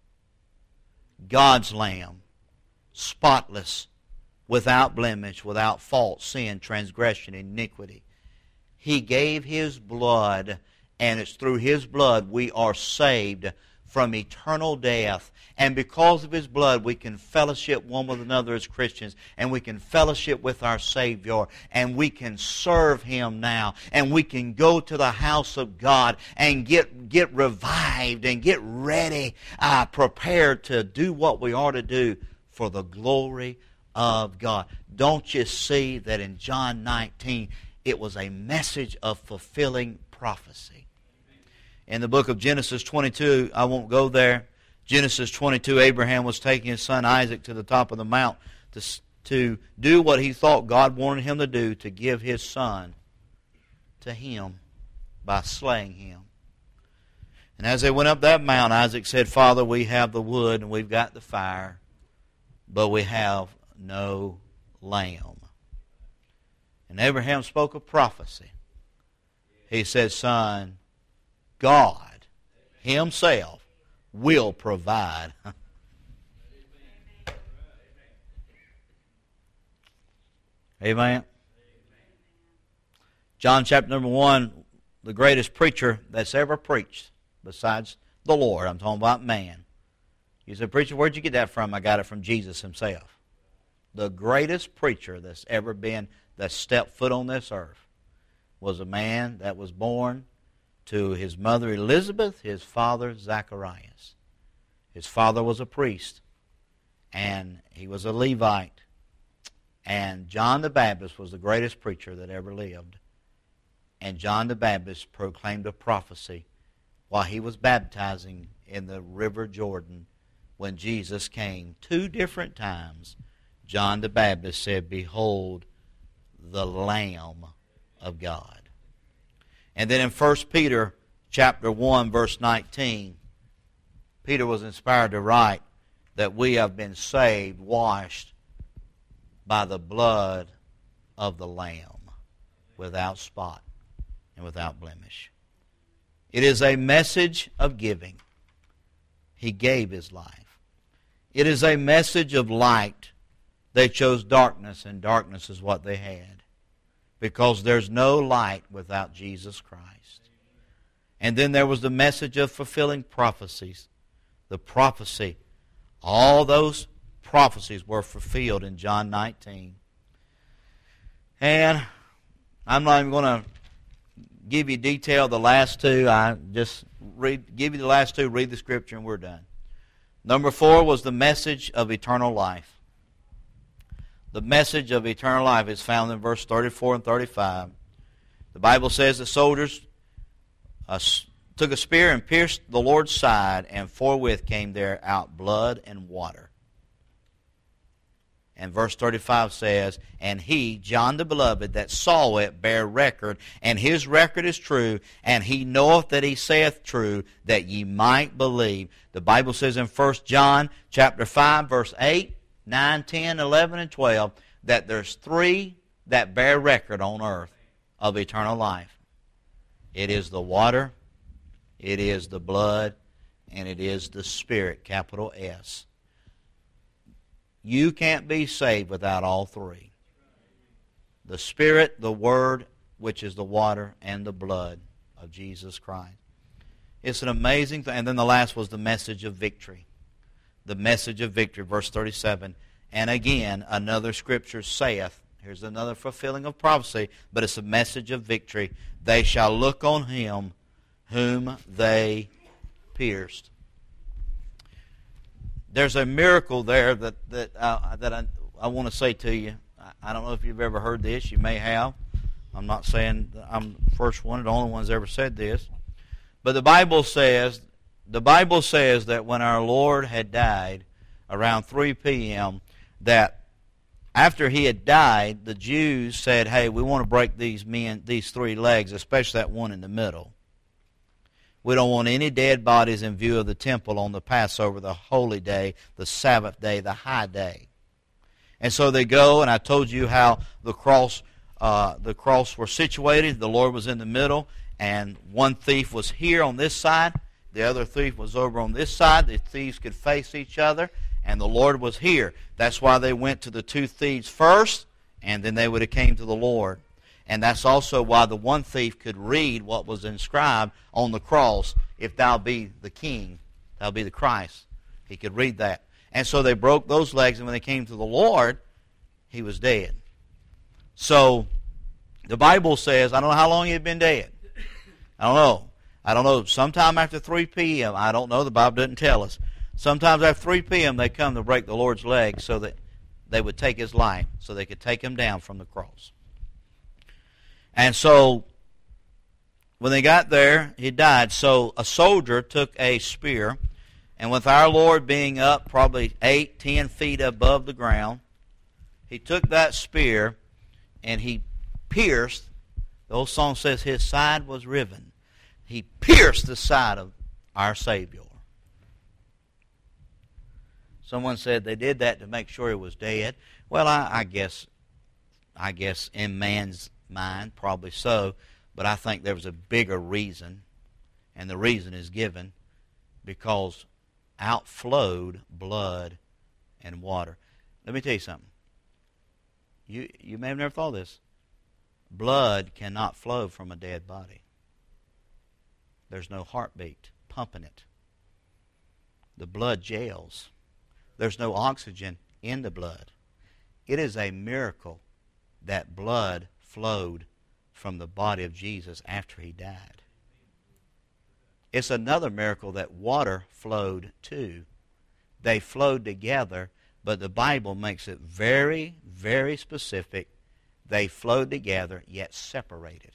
God's Lamb, spotless, without blemish, without fault, sin, transgression, iniquity. He gave His blood, and it's through His blood we are saved from eternal death. And because of His blood, we can fellowship one with another as Christians, and we can fellowship with our Savior, and we can serve Him now, and we can go to the house of God and get revived and get ready, prepared to do what we are to do for the glory of God. Don't you see that in John 19, it was a message of fulfilling prophecy? In the book of Genesis 22, I won't go there. Genesis 22, Abraham was taking his son Isaac to the top of the mount to do what he thought God wanted him to do, to give his son to him by slaying him. And as they went up that mount, Isaac said, Father, we have the wood and we've got the fire, but we have no lamb. And Abraham spoke a prophecy. He said, Son, God Himself will provide. Amen. John chapter number 1, the greatest preacher that's ever preached besides the Lord. I'm talking about man. You say, preacher, where'd you get that from? I got it from Jesus Himself. The greatest preacher that's ever been, that stepped foot on this earth, was a man that was born to his mother Elizabeth, his father Zacharias. His father was a priest, and he was a Levite. And John the Baptist was the greatest preacher that ever lived. And John the Baptist proclaimed a prophecy while he was baptizing in the river Jordan when Jesus came. 2 different times, John the Baptist said, Behold, the Lamb of God. And then in 1 Peter chapter 1, verse 19, Peter was inspired to write that we have been saved, washed by the blood of the Lamb, without spot and without blemish. It is a message of giving. He gave His life. It is a message of light. They chose darkness, and darkness is what they had, because there's no light without Jesus Christ. And then there was the message of fulfilling prophecies. The prophecy, all those prophecies were fulfilled in John 19. And I'm not even going to give you detail the last 2. I just give you the last 2, read the Scripture, and we're done. Number 4 was the message of eternal life. The message of eternal life is found in verse 34 and 35. The Bible says the soldiers took a spear and pierced the Lord's side, and forthwith came there out blood and water. And verse 35 says, And he, John the Beloved, that saw it, bare record, and his record is true, and he knoweth that he saith true, that ye might believe. The Bible says in 1 John chapter 5, verse 8, 9, 10, 11, and 12, that there's three that bear record on earth of eternal life. It is the water, it is the blood, and it is the Spirit, capital S. You can't be saved without all three. The Spirit, the Word, which is the water, and the blood of Jesus Christ. It's an amazing thing. And then the last was the message of victory. The message of victory, verse 37. And again, another scripture saith, here's another fulfilling of prophecy, but it's a message of victory. They shall look on him whom they pierced. There's a miracle there that I want to say to you. I don't know if you've ever heard this. You may have. I'm not saying I'm the first one, the only one that's ever said this. But the Bible says that when our Lord had died around 3 p.m., that after he had died, the Jews said, hey, we want to break these three legs, especially that one in the middle. We don't want any dead bodies in view of the temple on the Passover, the holy day, the Sabbath day, the high day. And so they go, and I told you how the cross were situated. The Lord was in the middle, and one thief was here on this side. The other thief was over on this side. The thieves could face each other, and the Lord was here. That's why they went to the two thieves first, and then they would have came to the Lord. And that's also why the one thief could read what was inscribed on the cross, if thou be the King, thou be the Christ. He could read that. And so they broke those legs, and when they came to the Lord, he was dead. So the Bible says, I don't know how long he had been dead. I don't know. Sometime after 3 p.m., I don't know. The Bible doesn't tell us. Sometimes after 3 p.m., they come to break the Lord's legs so that they would take his life, so they could take him down from the cross. And so when they got there, he died. So a soldier took a spear, and with our Lord being up probably 8, 10 feet above the ground, he took that spear and he pierced. The old song says his side was riven. He pierced the side of our Savior. Someone said they did that to make sure he was dead. Well, I guess in man's mind, probably so, but I think there was a bigger reason, and the reason is given because outflowed blood and water. Let me tell you something. You may have never thought of this. Blood cannot flow from a dead body. There's no heartbeat pumping it. The blood gels. There's no oxygen in the blood. It is a miracle that blood flowed from the body of Jesus after he died. It's another miracle that water flowed too. They flowed together, but the Bible makes it very, very specific. They flowed together, yet separated.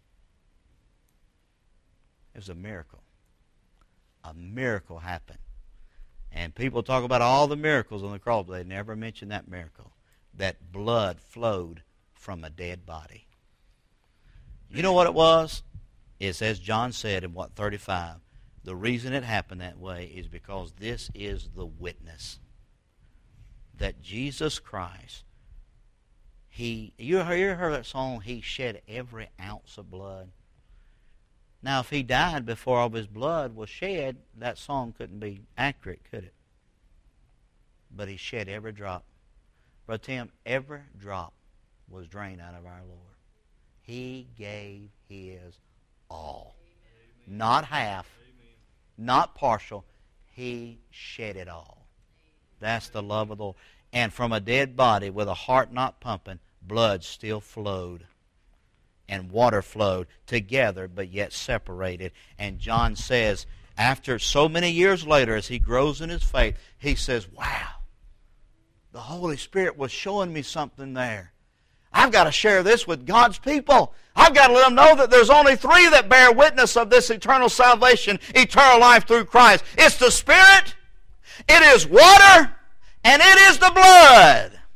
It was a miracle. A miracle happened. And people talk about all the miracles on the cross, but they never mention that miracle, that blood flowed from a dead body. You know what it was? It's as John said in 35. The reason it happened that way is because this is the witness that Jesus Christ, you ever heard that song, He shed every ounce of blood? Now, if he died before all of his blood was shed, that song couldn't be accurate, could it? But he shed every drop. Brother Tim, every drop was drained out of our Lord. He gave his all. Amen. Not half, amen, not partial. He shed it all. That's the love of the Lord. And from a dead body with a heart not pumping, blood still flowed. And water flowed together, but yet separated. And John says, after so many years later, as he grows in his faith, he says, wow, the Holy Spirit was showing me something there. I've got to share this with God's people. I've got to let them know that there's only three that bear witness of this eternal salvation, eternal life through Christ. It's the Spirit, it is water, and it is the blood. Amen.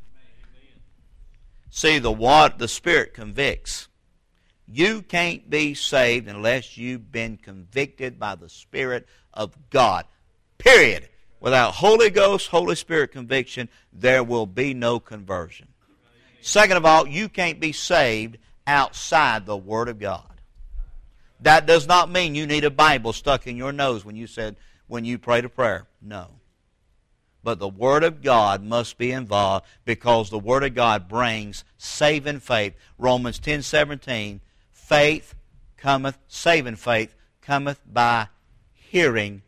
See, the Spirit convicts. You can't be saved unless you've been convicted by the Spirit of God. Period. Without Holy Ghost, Holy Spirit conviction, there will be no conversion. Second of all, you can't be saved outside the Word of God. That does not mean you need a Bible stuck in your nose when you prayed a prayer. No. But the Word of God must be involved, because the Word of God brings saving faith. Romans 10:17, saving faith cometh by hearing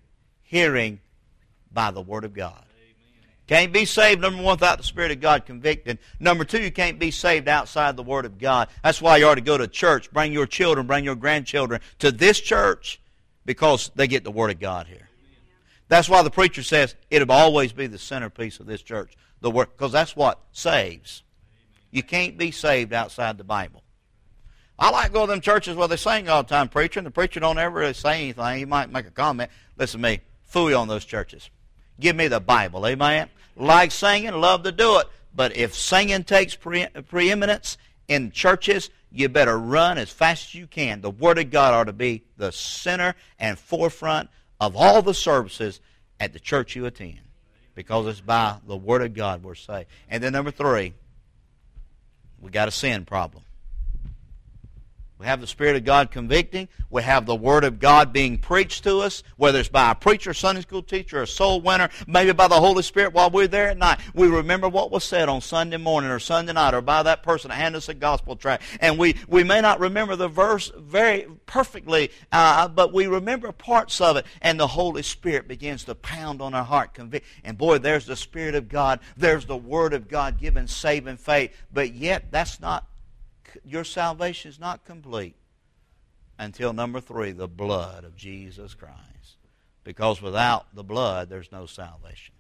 by the Word of God. Can't be saved, number one, without the Spirit of God convicting. Number two, you can't be saved outside the Word of God. That's why you ought to go to church. Bring your children, bring your grandchildren to this church, because they get the Word of God here. That's why the preacher says it'll always be the centerpiece of this church, the Word, because that's what saves. You can't be saved outside the Bible. I like going to them churches where they sing all the time, preacher, and the preacher don't ever really say anything. He might make a comment. Listen to me, phooey on those churches. Give me the Bible, amen? Like singing, love to do it. But if singing takes preeminence in churches, you better run as fast as you can. The Word of God ought to be the center and forefront of all the services at the church you attend, because it's by the Word of God we're saved. And then number three, we got a sin problem. We have the Spirit of God convicting. We have the Word of God being preached to us, whether it's by a preacher, Sunday school teacher, a soul winner, maybe by the Holy Spirit while we're there at night. We remember what was said on Sunday morning or Sunday night, or by that person that handed us a gospel tract. And we may not remember the verse very perfectly, but we remember parts of it, and the Holy Spirit begins to pound on our heart, convict. And boy, there's the Spirit of God. There's the Word of God giving saving faith. But yet, your salvation is not complete until number three, the blood of Jesus Christ. Because without the blood, there's no salvation.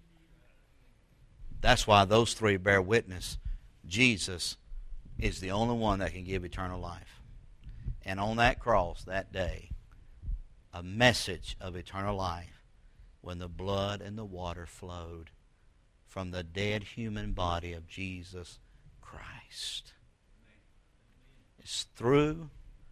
That's why those three bear witness. Jesus is the only one that can give eternal life. And on that cross that day, a message of eternal life, when the blood and the water flowed from the dead human body of Jesus Christ. It's through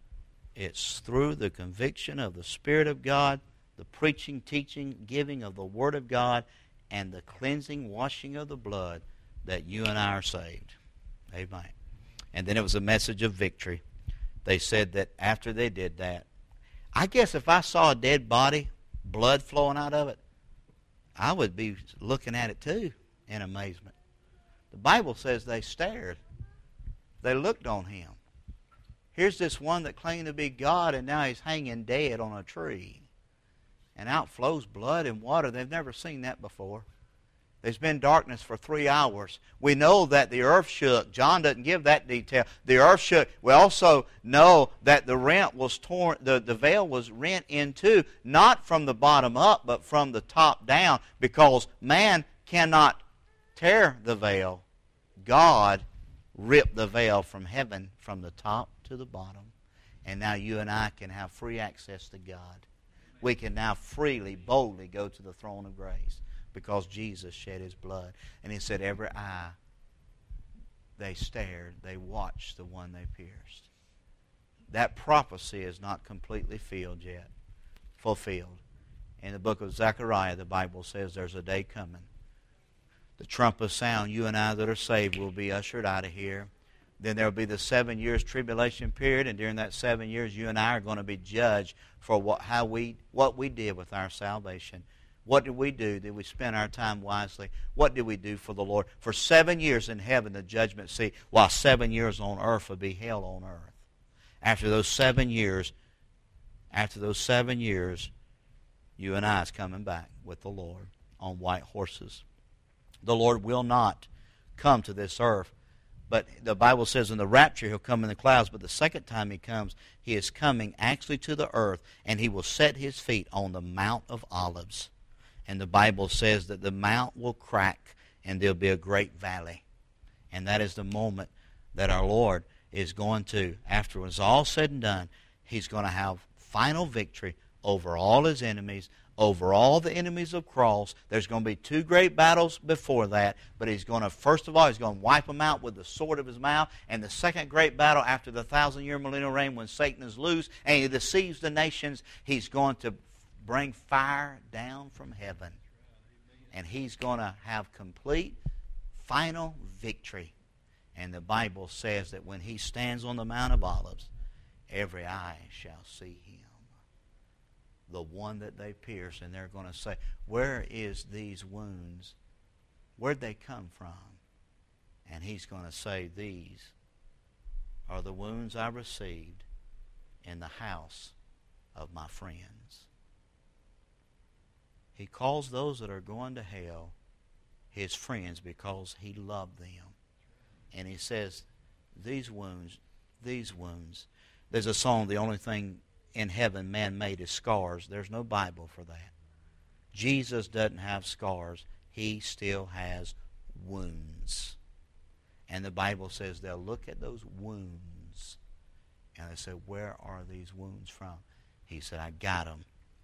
the conviction of the Spirit of God, the preaching, teaching, giving of the Word of God, and the cleansing, washing of the blood, that you and I are saved. Amen. And then it was a message of victory. They said that after they did that, I guess if I saw a dead body, blood flowing out of it, I would be looking at it too in amazement. The Bible says they stared. They looked on him. Here's this one that claimed to be God, and now he's hanging dead on a tree. And out flows blood and water. They've never seen that before. There's been darkness for 3 hours. We know that the earth shook. John doesn't give that detail. The earth shook. We also know that the rent was torn, the veil was rent in two, not from the bottom up, but from the top down, because man cannot tear the veil. God ripped the veil from heaven from the top to the bottom. And now you and I can have free access to God. We can now freely, boldly go to the throne of grace, because Jesus shed His blood. And He said every eye, they stared, they watched the one they pierced. That prophecy is not completely fulfilled. In the book of Zechariah, the Bible says there's a day coming. The trumpet sound, you and I that are saved will be ushered out of here. Then there will be the 7 years tribulation period, and during that 7 years, you and I are going to be judged for what we did with our salvation. What did we do? Did we spend our time wisely? What did we do for the Lord? For 7 years in heaven, the judgment seat, while 7 years on earth would be hell on earth. After those 7 years, you and I is coming back with the Lord on white horses. The Lord will not come to this earth. But the Bible says in the rapture He'll come in the clouds. But the second time He comes, He is coming actually to the earth, and He will set His feet on the Mount of Olives. And the Bible says that the mount will crack, and there'll be a great valley. And that is the moment that our Lord is going to, after it's all said and done, He's going to have final victory over all His enemies, over all the enemies of cross. There's going to be 2 great battles before that, but He's going to, first of all, He's going to wipe them out with the sword of His mouth. And the second great battle after the 1,000-year millennial reign, when Satan is loose and he deceives the nations, He's going to bring fire down from heaven And He's going to have complete, final victory. And the Bible says that when He stands on the Mount of Olives, every eye shall see Him. The one that they pierced, and they're going to say, where is these wounds? Where'd they come from? And He's going to say, these are the wounds I received in the house of my friends. He calls those that are going to hell His friends because He loved them. And He says, these wounds. There's a song, the only thing in heaven man-made is scars. There's no Bible for that. Jesus doesn't have scars. He still has wounds. And the Bible says they'll look at those wounds and they say, where are these wounds from? He said, I got them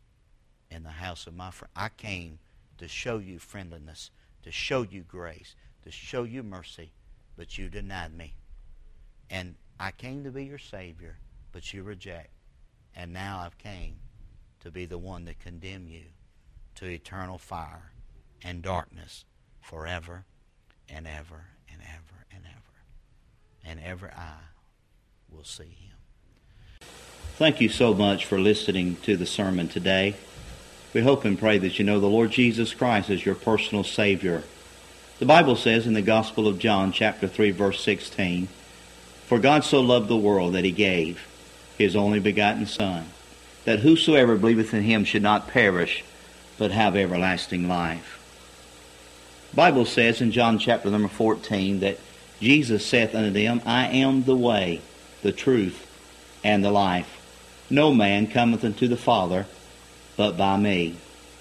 in the house of my friend. I came to show you friendliness, to show you grace, to show you mercy, but you denied me. And I came to be your Savior, but you reject. And now I've came to be the one to condemn you to eternal fire and darkness forever and ever and ever and ever. And every eye will see Him. Thank you so much for listening to the sermon today. We hope and pray that you know the Lord Jesus Christ as your personal Savior. The Bible says in the Gospel of John, chapter 3, verse 16, for God so loved the world that He gave His only begotten Son, that whosoever believeth in Him should not perish, but have everlasting life. The Bible says in John chapter number 14 that Jesus saith unto them, I am the way, the truth, and the life. No man cometh unto the Father but by me.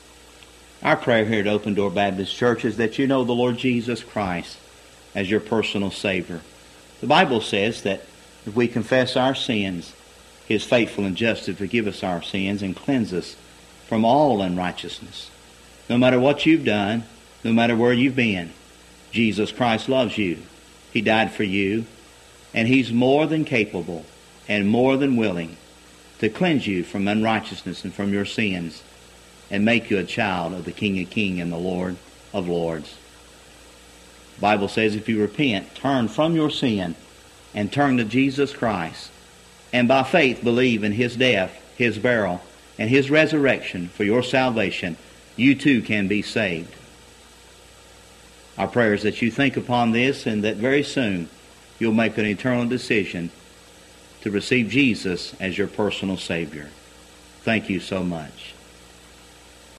Our prayer here at Open Door Baptist Church is that you know the Lord Jesus Christ as your personal Savior. The Bible says that if we confess our sins, He is faithful and just to forgive us our sins and cleanse us from all unrighteousness. No matter what you've done, no matter where you've been, Jesus Christ loves you. He died for you, and He's more than capable and more than willing to cleanse you from unrighteousness and from your sins and make you a child of the King of Kings and the Lord of Lords. The Bible says if you repent, turn from your sin and turn to Jesus Christ, and by faith believe in His death, His burial, and His resurrection for your salvation, you too can be saved. Our prayer is that you think upon this and that very soon you'll make an eternal decision to receive Jesus as your personal Savior. Thank you so much.